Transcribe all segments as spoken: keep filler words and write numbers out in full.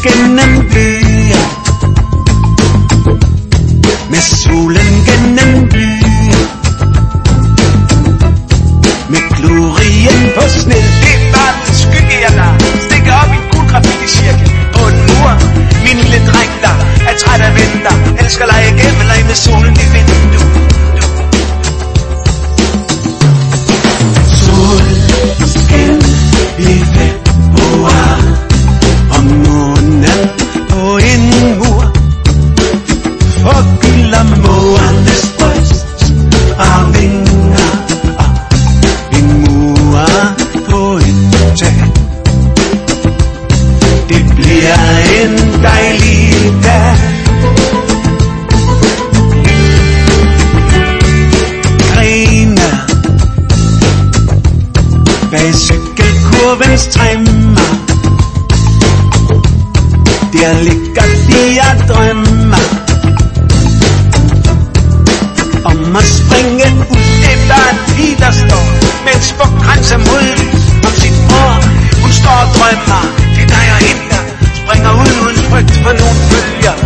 gennem byen, med solen gennem byen, med glorien på sned. Det er bare en skygge, jeg lader stikke op i en gul graffiti-cirkel på en mur. Min lille dreng, der er træt af vinter, elsker lege gennem, lege med solen i vinden nu. Solskin i februar, og månen på en mur, forgylder mågernes bryst og vinger, og en mur på et tag. Det bliver en dejlig dag. Grene bag cykelkurvens træmmer, der ligger de og drømmer om at springe ud. Det er bare en pige, der står med en smuk krans af modlys om sin mor. Hun står og drømmer, det er dig og hende, der springer ud uden frygt for nogen følger.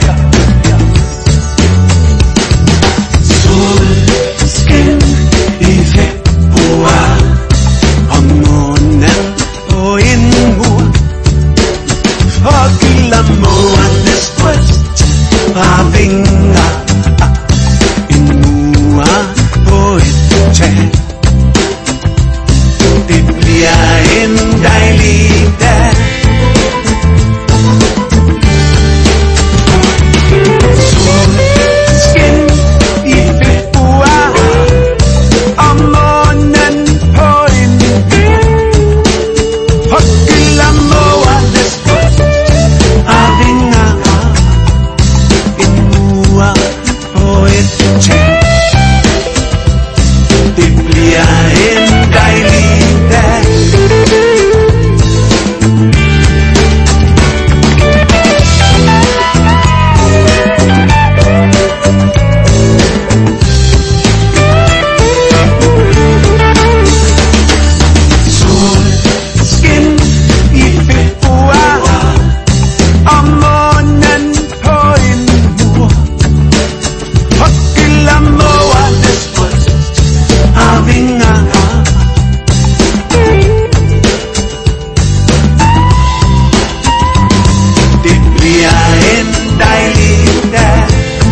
Solskin i februar, og månen på en mur, forgylder mågernes bryst og vinger, en mur på et tag. Det bliver en dejlig dag. Solskin i februar, og månen på en mur, forgylder mågernes bryst og vinger, en mur på et tag. Det bliver en dejlig dag. Solskin i februar, og månen på en mur, forgylder mågernes bryst og vinger. Det bliver en dejlig dag.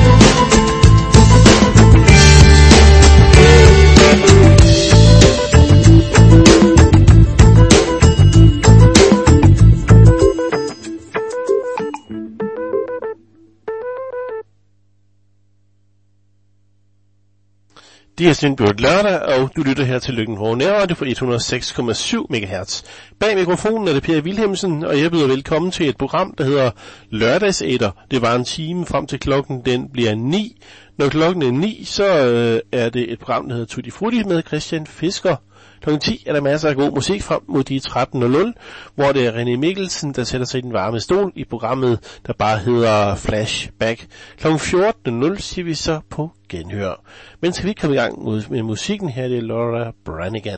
Det er Sindbjørn lørdag, og du lytter her til Lykken Hårde Nærradio på et hundrede og seks komma syv megahertz. Bag mikrofonen er det Per Wilhelmsen, og jeg byder velkommen til et program, der hedder Lørdagsætter. Det var en time frem til klokken, den bliver ni. Når klokken er ni, så øh, er det et program, der hedder Tutti Frutti med Christian Fisker. klokken ti er der masser af god musik frem mod de tretten nul nul, hvor det er René Mikkelsen, der sætter sig i den varme stol i programmet, der bare hedder Flashback. klokken fjorten nul nul siger vi så på genhør. Men skal vi komme i gang med musikken her, det er Laura Branigan.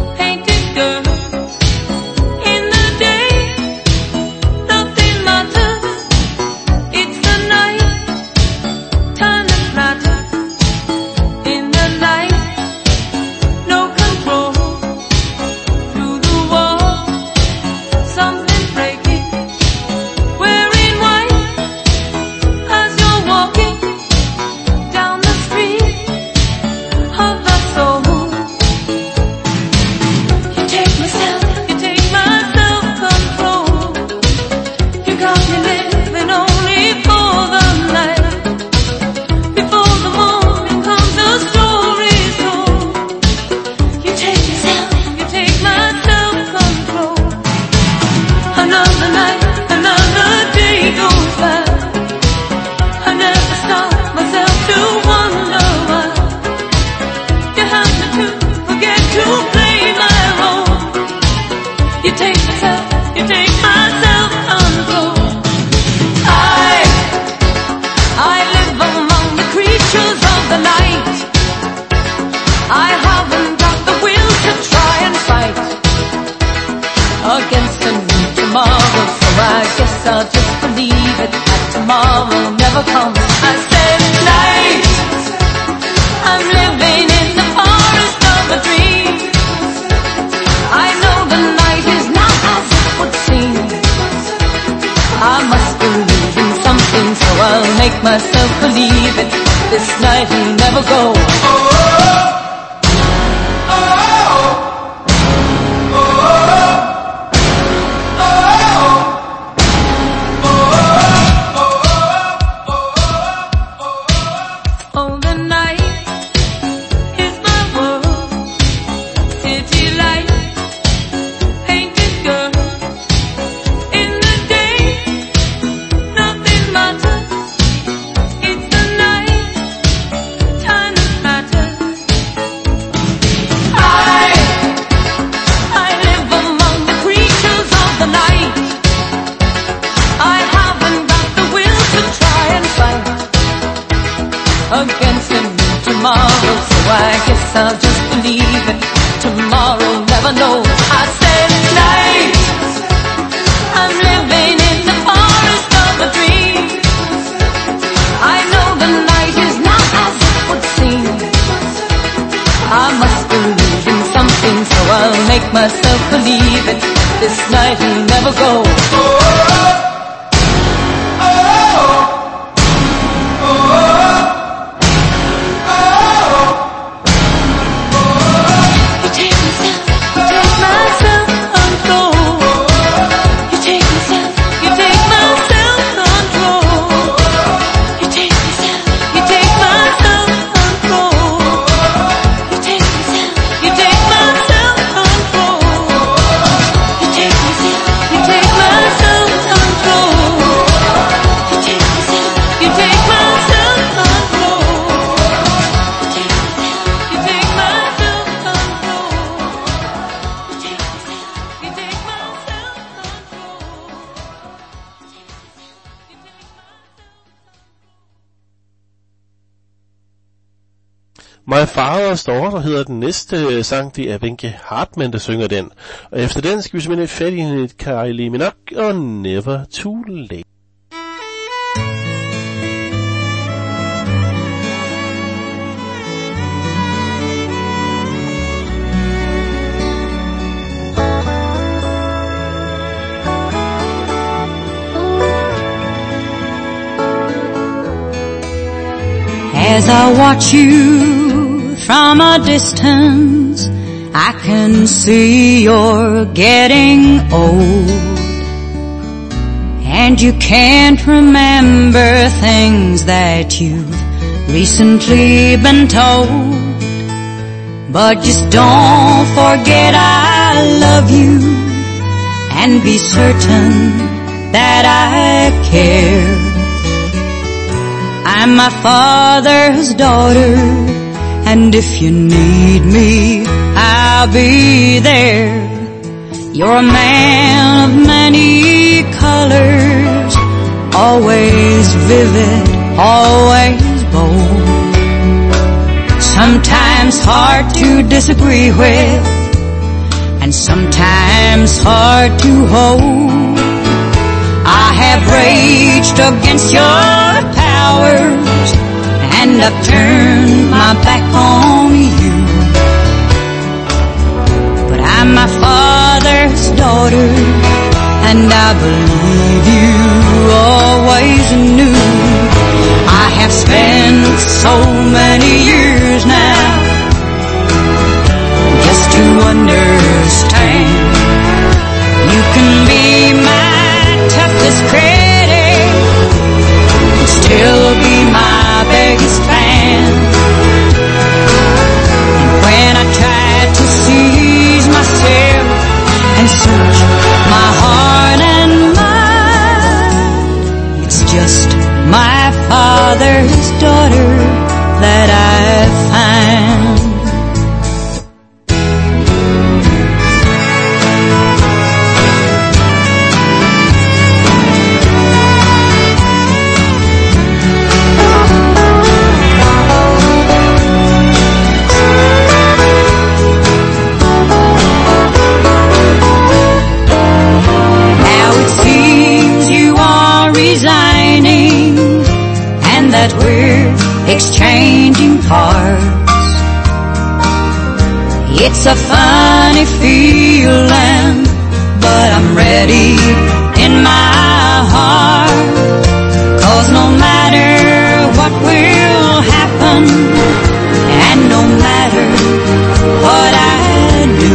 Matter I'll just believe it, that tomorrow never comes. I said night, I'm living in the forest of a dream. I know the night is not as it would seem. I must believe in something, so I'll make myself believe it. This night will never go. I'll just believe it, tomorrow never knows. I said night, I'm living in the forest of a dream. I know the night is not as it would seem. I must believe in something, so I'll make myself believe it. This night will never go. My Father's Daughter hedder den næste sang, det er Wenche Hartmann, der synger den. Og efter den skal vi simpelthen fat i en Kylie Minogue og Never Too Late. As I watch you from a distance, I can see you're getting old, and you can't remember things that you've recently been told. But just don't forget I love you, and be certain that I care. I'm my father's daughter, and if you need me, I'll be there. You're a man of many colors, always vivid, always bold. Sometimes hard to disagree with, and sometimes hard to hold. I have raged against your powers, and I've turned my back on you. But I'm my father's daughter, and I believe you always knew. I have spent so many years now just to understand. You can be my toughest critic, still be my biggest fan. And when I try to seize myself and search my heart and mind, it's just my father's daughter that I find. changing parts. It's a funny feeling, but I'm ready in my heart. 'Cause no matter what will happen, and no matter what I do,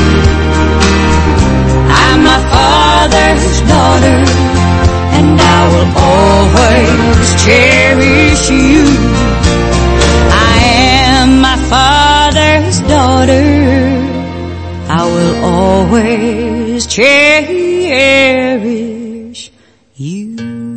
I'm my father's daughter, and I will always cherish you. I am my father's daughter, I will always cherish you.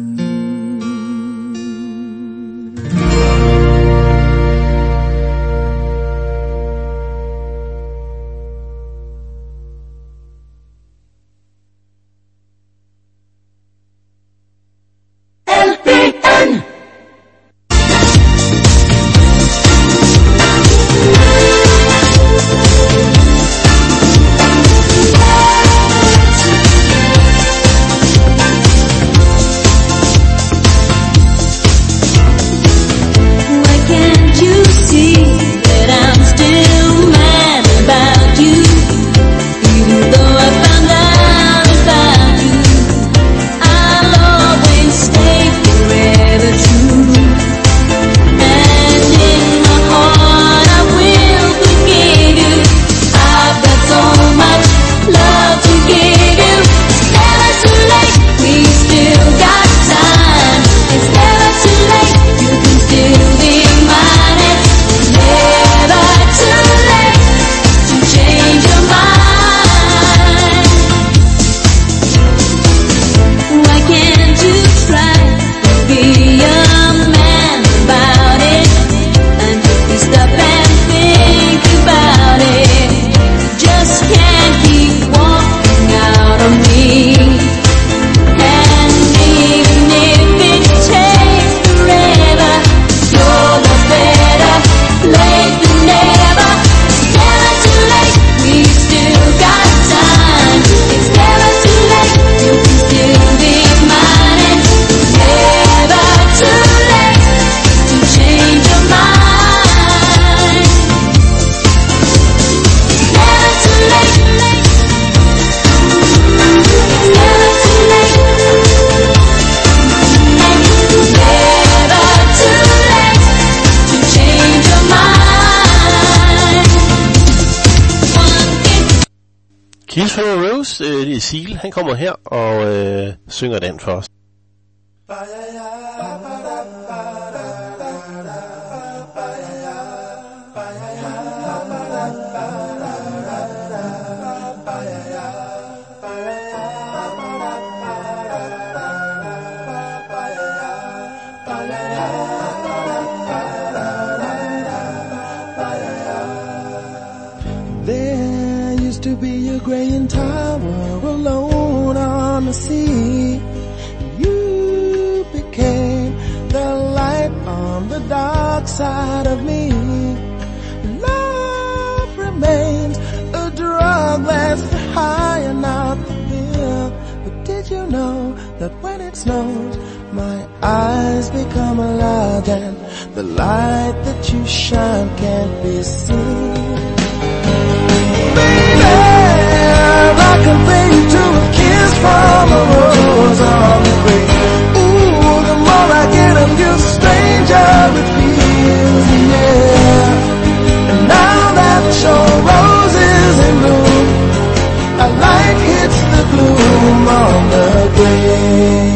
Keith Rose, øh, det er Seal, han kommer her og øh, synger den for os. To be a graying tower alone on the sea. You became the light on the dark side of me. Love remains a drug that's the high and not the pill. But did you know that when it snows, my eyes become alive and the light that you shine can't be seen? I compare you to a kiss from a rose on the grave. Ooh, the more I get of you, stranger it feels, yeah. And now that your rose is in bloom, a light hits the gloom on the grave.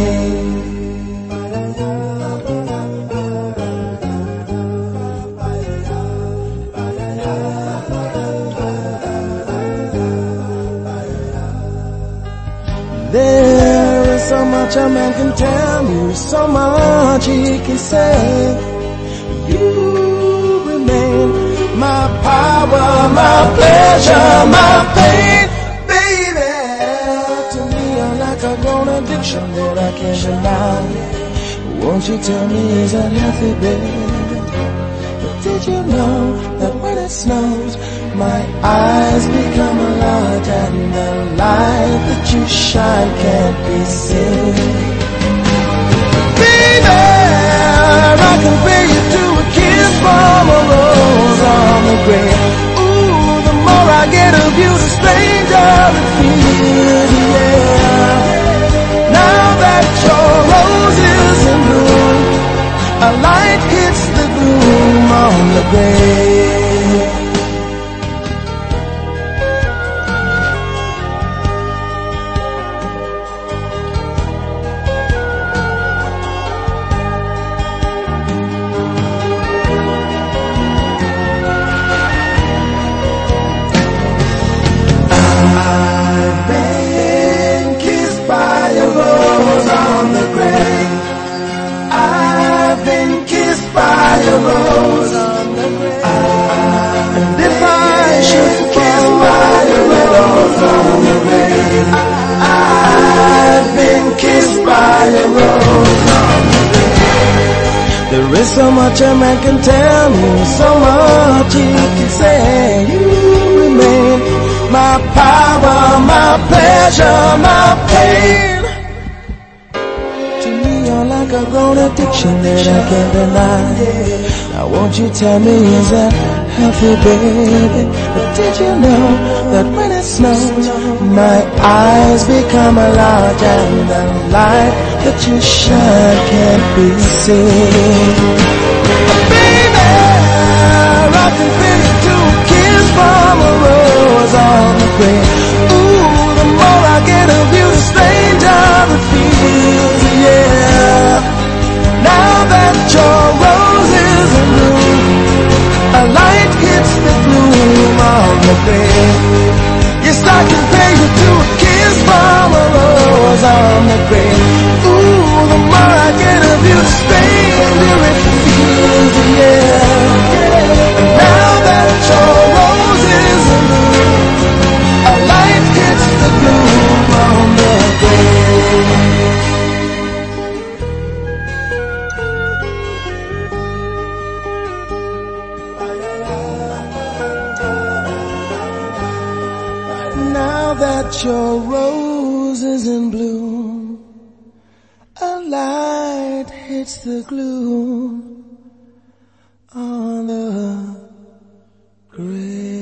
There is so much a man can tell you, so much he can say. You remain my power, my pleasure, my pain. Baby, to me you're like a grown addiction that I can't deny. Won't you tell me is that healthy, baby? But did you know that when it snows, my eyes become a light and the light that you shine can't be seen? Baby, I compare you to a kiss from field, yeah. Now that your rose is in bloom, a light hits the gloom on the grave. There is so much a man can tell me, so much he can say. You remain my power, my pleasure, my pain. To me you're like a grown addiction that I can't deny. Now won't you tell me, is that healthy, baby? But did you know that when it snows, my eyes become large and the light that you shine can't be seen? Baby, I can feel you to a kiss from a rose on the grave. Ooh, the more I get of you, the stranger it feels, yeah. Now that your rose is in bloom, a light hits the gloom on the grave. Yes, I can pay you to a kiss from a rose on the grave. Ooh, the more I get of you, the stranger it feels, yeah. And now that your rose is in bloom, a light hits the gloom on the grave. That your rose is in bloom, a light hits the gloom on the grave.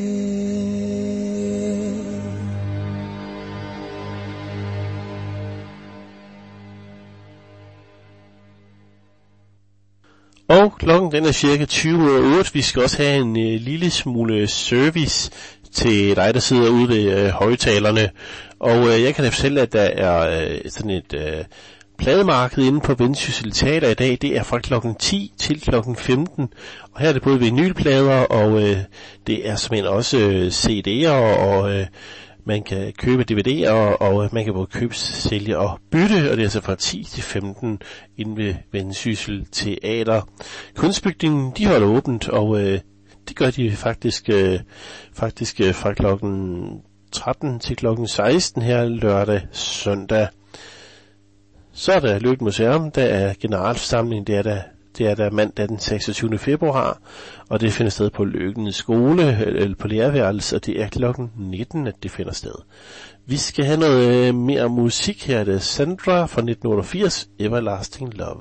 Og klokken den er cirka tyve minutter otte. Vi skal også have en øh, lille smule service til dig, der sidder ude ved øh, højtalerne. Og øh, jeg kan da fortælle, at der er øh, sådan et øh, plademarked inde på Vendsyssel Teater i dag. Det er fra klokken ti til klokken femten. Og her er det både vinylplader, og øh, det er simpelthen også øh, C D'er, og øh, man kan købe D V D'er, og, og man kan både købe, sælge og bytte. Og det er altså fra ti til femten inde ved Vendsyssel Teater. Kunstbygningen, de holder åbent, og øh, det gør de faktisk, øh, faktisk øh, fra klokken tretten til klokken seksten her lørdag søndag. Så er der Løkken Museum, der er generalforsamling, det er der, det er der mandag den seksogtyvende februar, og det finder sted på Løkken skole, eller på lærerværelse, og det er klokken nitten, at det finder sted. Vi skal have noget øh, mere musik her, det er Sandra fra nitten otteogfirs, Everlasting Love.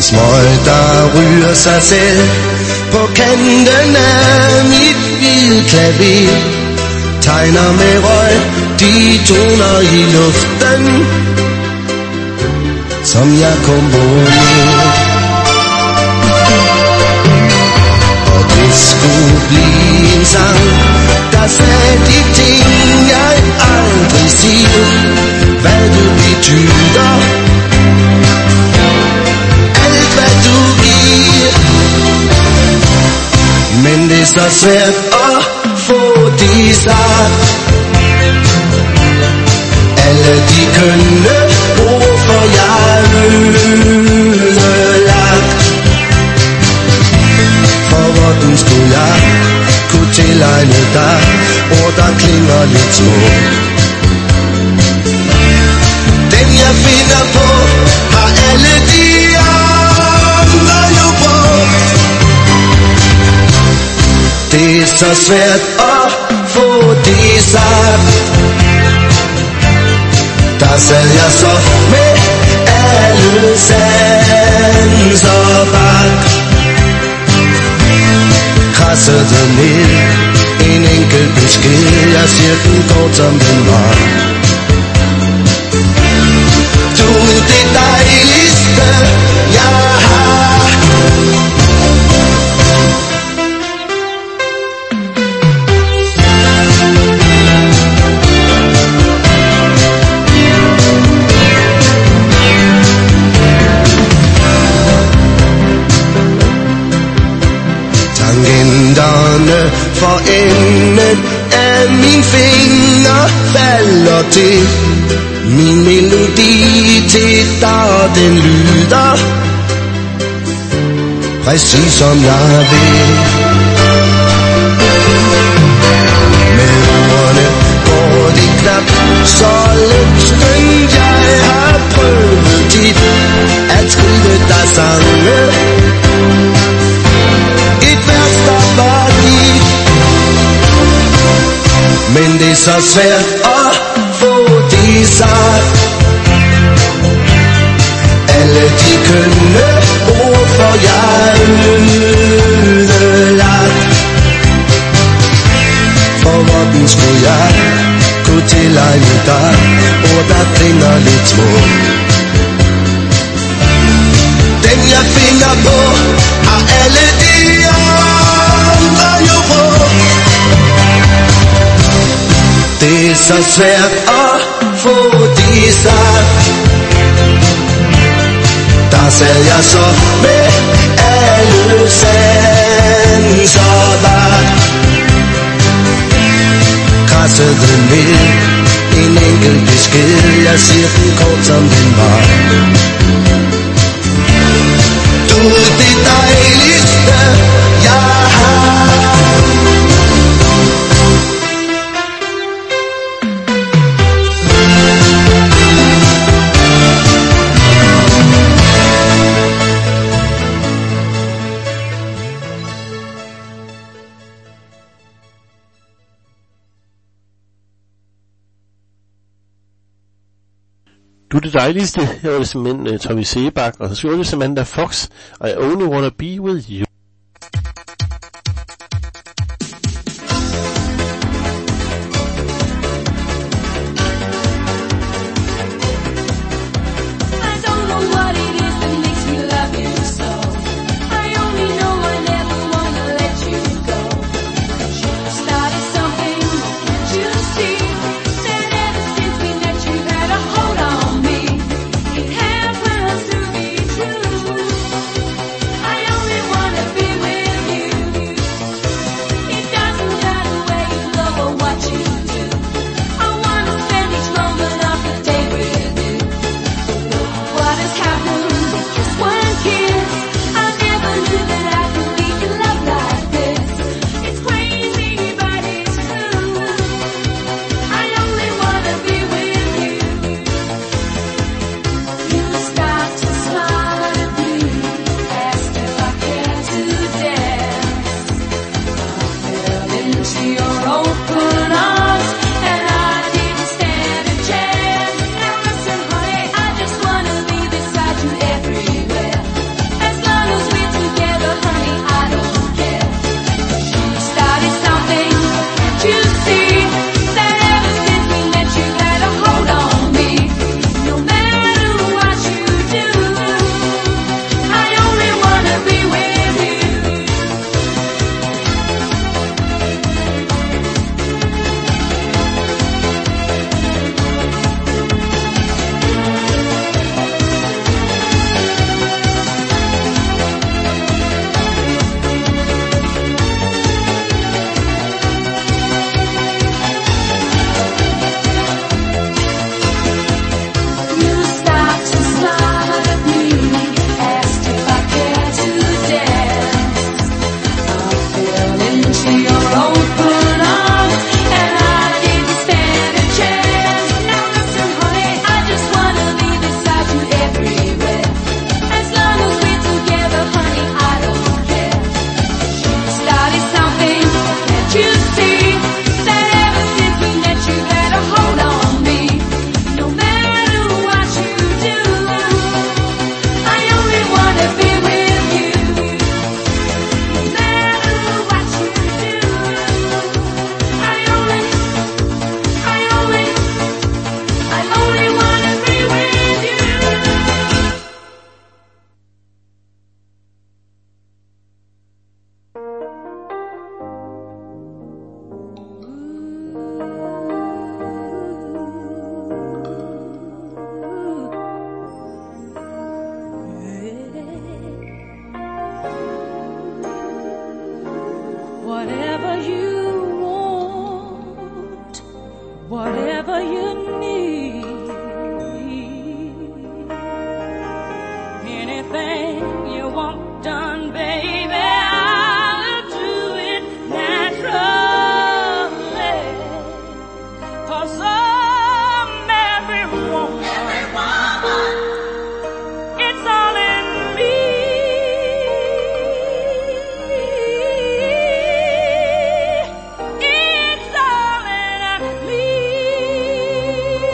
smøg, der ryger sig selv på kanten af mit hvide klaver, tegner med røg de toner i luften, som jeg komponerer. Og det skulle blive en sang, der sagde de ting jeg aldrig siger, hvad du betyder, alt hvad du giver. Men det er så svært at få det sagt, alle de kønne ord, for jeg ødelagt. For hvordan skulle jeg kunne tilegne dig ord, der klinger lidt smukt? Dem jeg finder på, har alle de andre jo brugt. Det er så svært at få det sagt. Der sad jeg så med alle sanser bak, krassede ned en enkelt besked, jeg siger den kort som den var. Du er det dejligste jeg har. Tangenterne for enden af min finger falder til min melodi til dig, den lyder præcis som jeg vil. Med ordene går det knap så lykskønt, jeg har prøvet tit at skrive dig sange, et vers der var dit. Men det er så svært at få det sagt, alle de kønne ord, for jeg ødelagt. For hvordan skulle jeg kunne tilegne dig ord, der klinger lidt smukt? Den jeg finder på, har alle de andre jo brugt. Det er så svært at få det sagt. Der sad jeg så med alle sanser bak, krassede ned en enkelt besked, jeg siger den kort som den var. Du er det dejligste jeg har. Du er det dejligste. Her var det simpelthen uh, Tommy Sebak, og så skulle det Samantha Fox, I Only Wanna Be With You. I only wanna need. Anything you want done, baby, I'll do it naturally. 'Cause I'm every woman, every woman. It's all in me. It's all in me.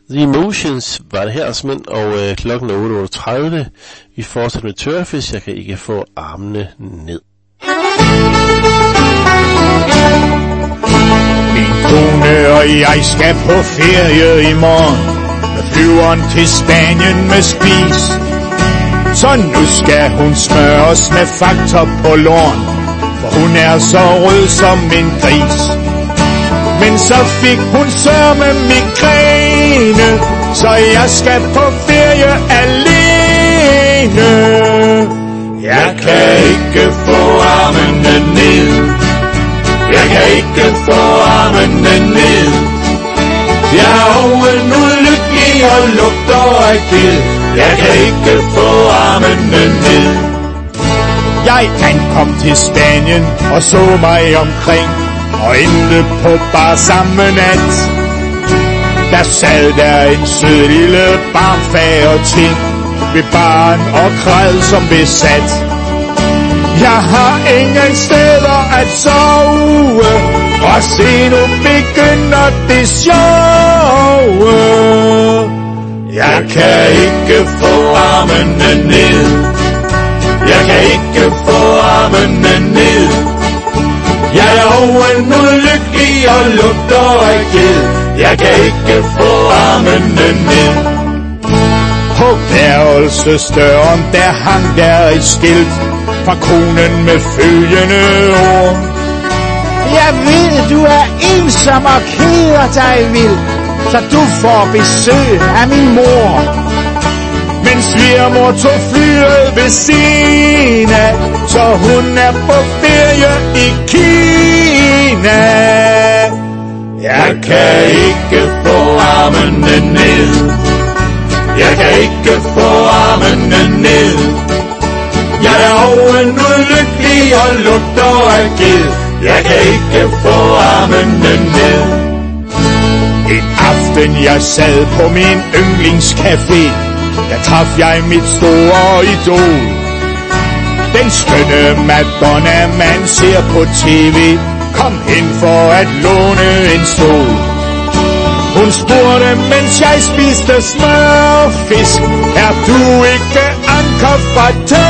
The Emotions var det her, Asmænd, og øh, klokken er otte otteogtredive. Vi fortsætter med Tørfisk. Jeg kan ikke få armene ned. Min kone og jeg skal på ferie i morgen. Med flyveren til Spanien med spis. Så nu skal hun smøres med faktor på låren, for hun er så rød som en gris. Men så fik hun sørme migræne, så jeg skal på ferie alene. Jeg kan ikke få armene ned. Jeg kan ikke få armene ned. Jeg er oven ulykkelig og lugter af gild. Jeg kan ikke få armene ned. Jeg ankom til Spanien og så mig omkring, og endte på bar samme nat. Der sad der en sød lille barmfager ting ved baren og græd som besat. Jeg har ingen steder at sove, og se nu begynder det sjove. Jeg kan ikke få armene ned. Jeg kan ikke få armene ned. Jeg er oven ulykkelig og lugter af ged. Jeg kan ikke få armene ned. På værelsesdøren der hang der et skilt fra konen med følgende ord: Jeg ved du er ensom og keder dig vild, så du får besøg af min mor. Men svigermor tog flyet ved siden af, så hun er på ferie i Kina. Jeg kan ikke få armene ned. Jeg kan ikke få armene ned. Jeg er oven ulykkelig og lugter af ged. Jeg kan ikke få armene ned. En aften jeg sad på min yndlingscafé, der traf jeg mit store idol. Den skønne Madonna man ser på tv, kom hen for at låne en stol. Hun spurgte, mens jeg spiste smørfisk: Er du ikke anker fra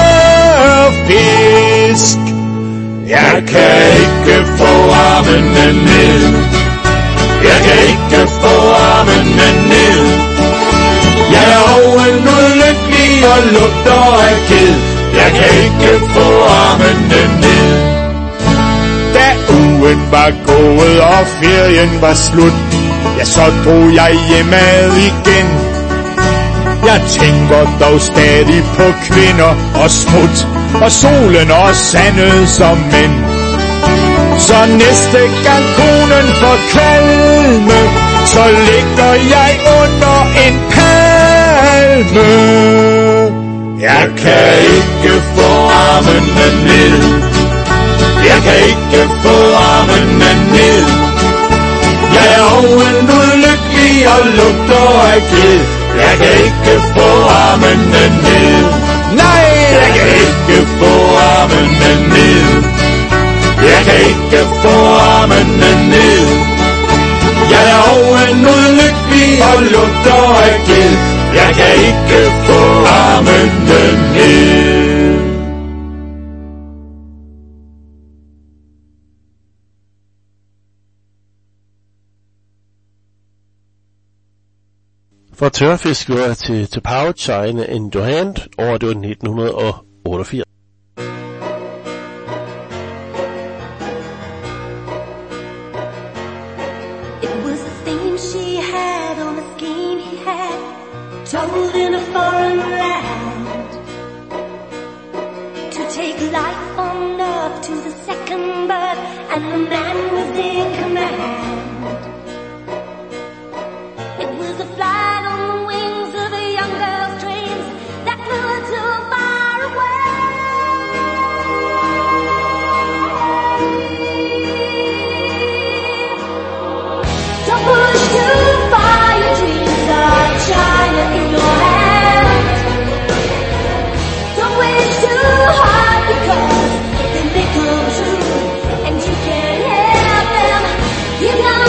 tørfisk? Jeg kan ikke få armene ned. Jeg kan ikke få armene ned. Jeg er oven ulykkelig og lugter af ged. Jeg kan ikke få armene ned. Da ugen var gået og ferien var slut, ja, så drog jeg hjemad igen. Jeg tænker dog stadig på kvinder og smut, og solen og sandet som mænd. Så næste gang konen får kvalme, så ligger jeg under en palme. Jeg kan ikke få armene ned. Jeg kan ikke få armene ned. Jeg er oven ulykkelig og lugter af ged. Jeg kan ikke få armene ned. Nej, jeg kan ikke få armene ned. Jeg kan ikke få armene ned. Jeg er oven ulykkelig og lugter af ged. Jeg kan ikke få armene ned. For Tørfisk går jeg til, til Pouch egne in your hand, og det var nitten otteogfirs. Told in a foreign land to take life on earth to the second birth, and the man was in command. It was a flight on the wings of a young girl's dreams that flew her too far away. Don't push too far, your dreams are China in your hand. Don't wish too hard, because they may come true, and you can't help them. You know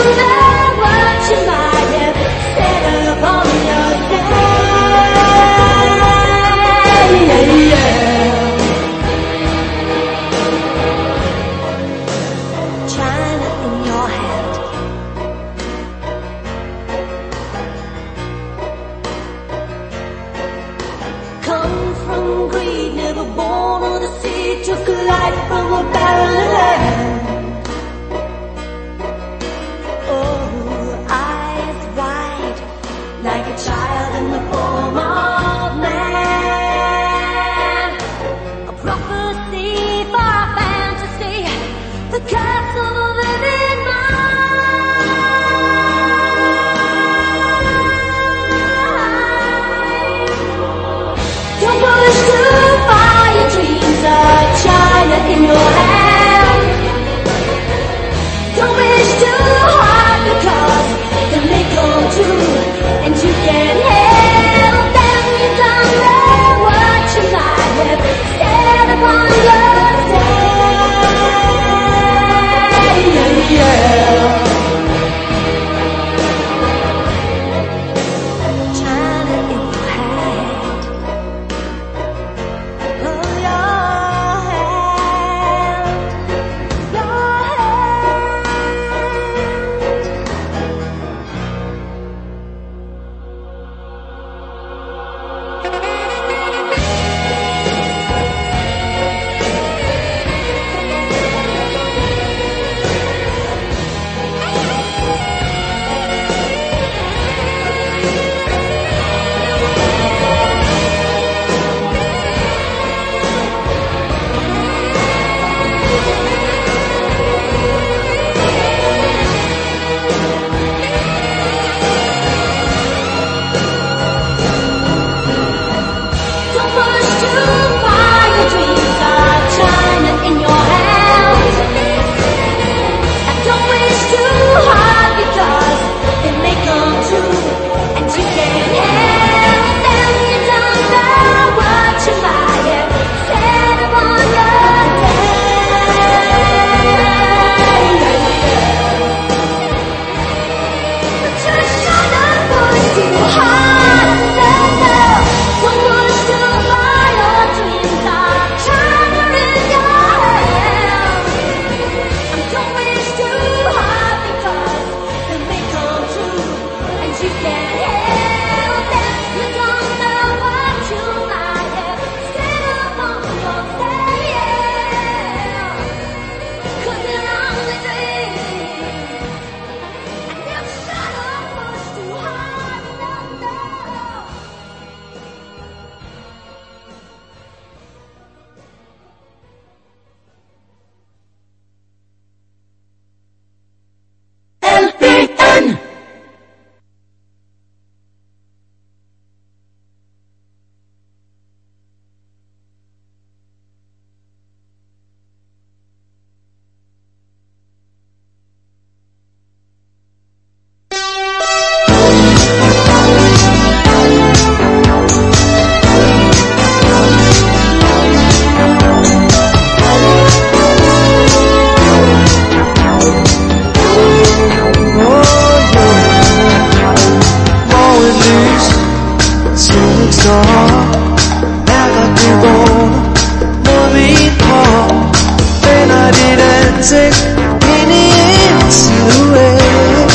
ansigt ind i en silhuet.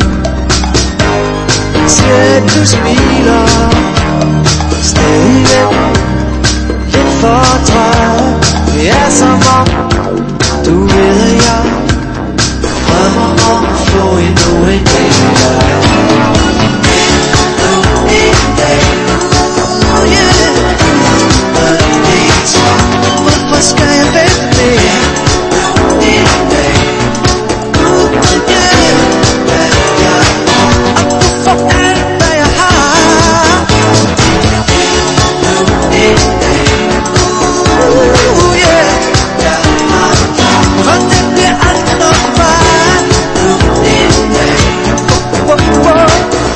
Ser du smiler stadigvæk lidt for træt. Det er som om du ved at jeg drømmer om at få endnu en dag med dig. En dag, oh yeah. Hvorfor skal jeg vente mere? En dag, oh yeah. Og du får alt hvad jeg har. En dag, oh yeah. For det bliver aldrig nok bare. En dag, oh, oh, oh.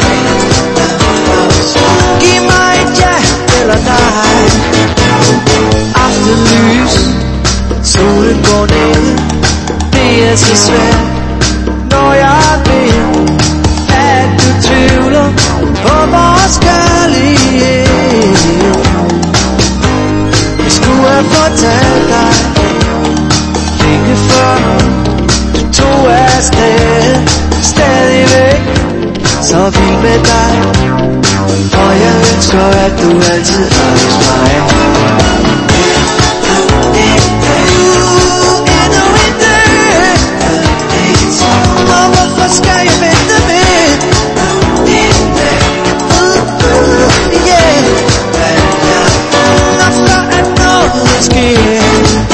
Giv mig et ja eller nej. Aftenlys, solen går ned. Det er så svært, når jeg ved, at du tvivler på vores kærlighed. Jeg skulle have fortalt dig længe før du tog afsted. Stadigvæk så vild med dig, og jeg ønsker at du altid er hos mig. Endnu en dag, og hvorfor skal jeg vente med? En dag, yeah. Og før at noget sker.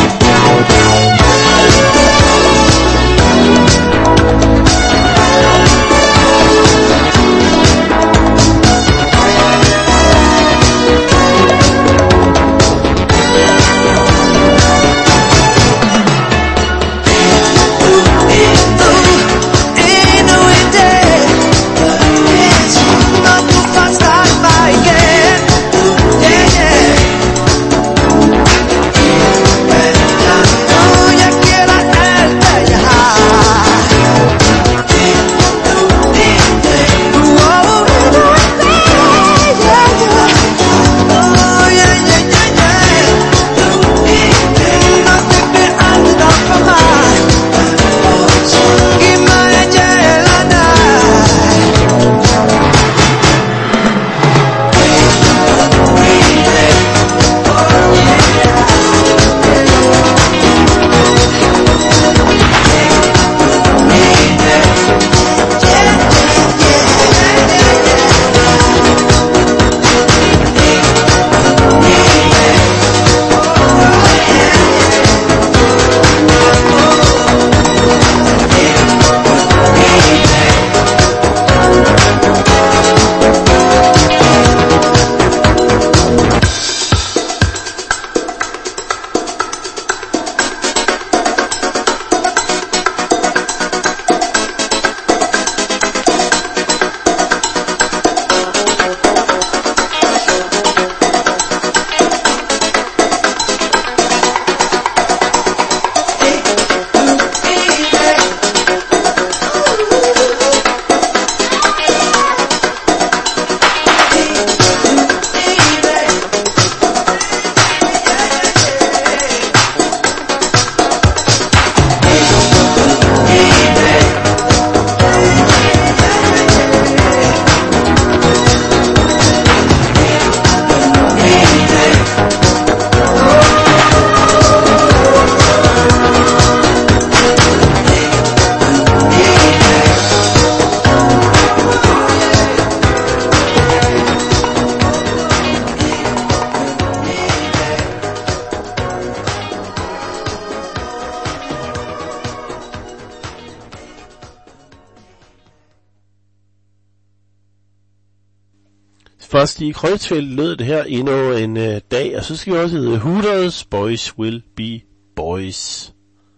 Først i Kreuzfeld lød det her endnu en uh, dag, og så skal vi også hedde Hooters, Boys Will Be Boys.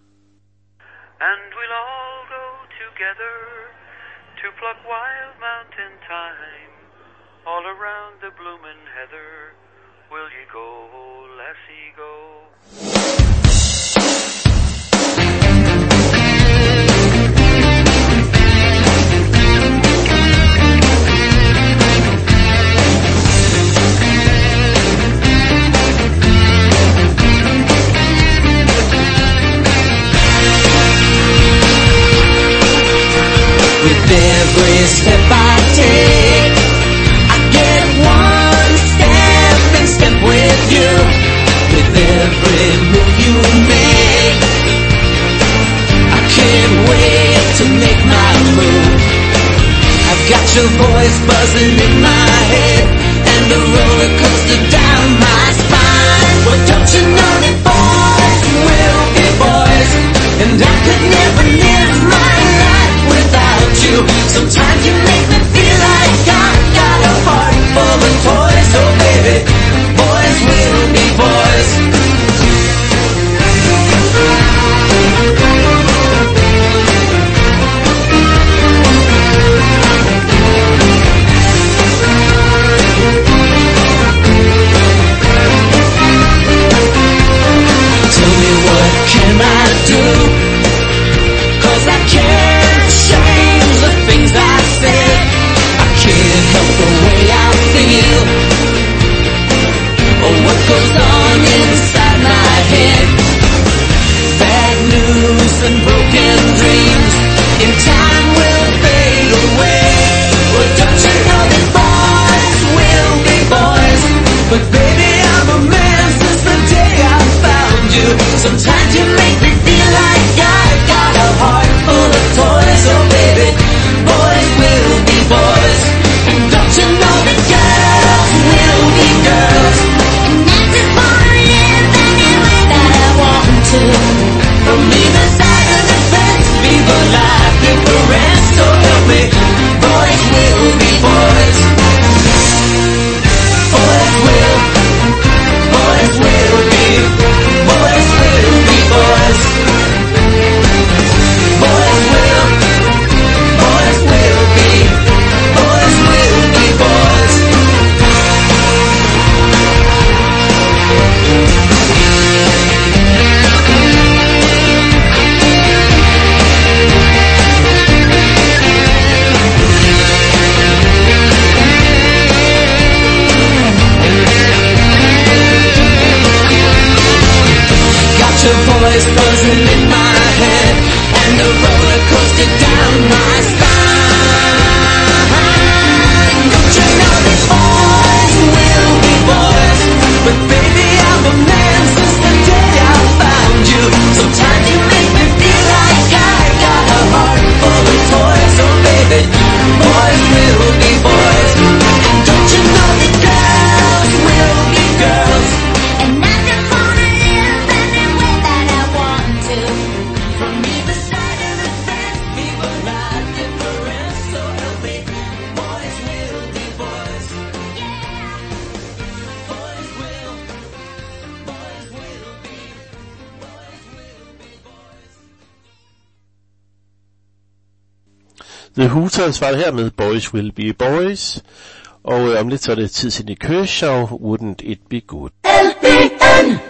And we'll all go together to pluck wild mountain thyme all around the bloomin' heather. Will ye go, lassie, go? every step I take, I get one step in step with you. With every move you make, I can't wait to make my move. I've got your voice buzzing in my head and the roller coaster down my spine. Well, don't you know that boys will be boys, and I could never live my life without you. Sometimes you make me feel like I've got a heart full of toys. So baby, boys will be boys. Tell me what can I do, 'cause I can't change the things I said. I can't help the way I feel, or what goes on inside my head. Bad news and broken dreams in time will fade away. Well, don't you know that boys will be boys? But baby, I'm a man since the day I found you. Sometimes you make me feel like I got a heart full of toys. Oh baby, boys will be boys. And don't you know that girls will be girls? And I just wanna live any way that I want to. From either side of the fence, people life different. So help me, boys will be boys. Boys will, boys will be, boys will be boys. Boys will, boys will be, boys will be boys. Got your voice buzzing in my head and the roller coaster down my spine. Don't you know that boys will be boys? But baby, I'm a man since the day I found you. Sometimes you make me feel like I got a heart full of toys. Oh baby, boys will be boys. And don't you know that girls will be girls? And I just wanna live any way that I want to. From either side of the fence, people are different. So help me, boys will be boys. Yeah, boys will, boys will be, boys will be boys. The Hooters var det her med Boys Will Be Boys. Og øh, om lidt så er det tid til Nick Kershaw, Wouldn't It Be Good. L B N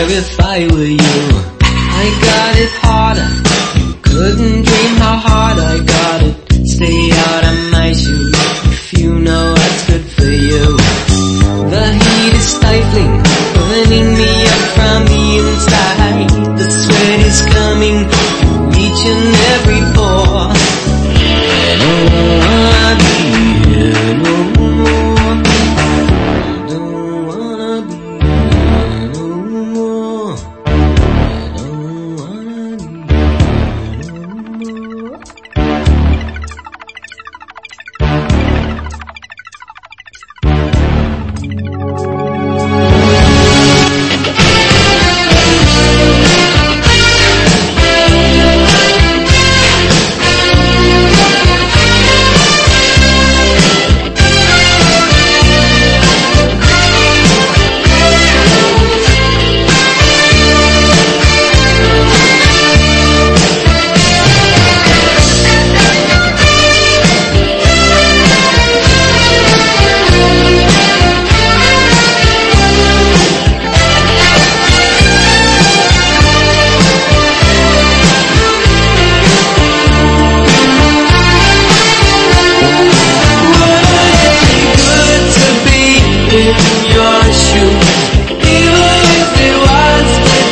care if I were you. I got it harder, couldn't dream how hard I got it. Stay out of my shoes, if you know what's good for you. The heat is stifling, burning me up from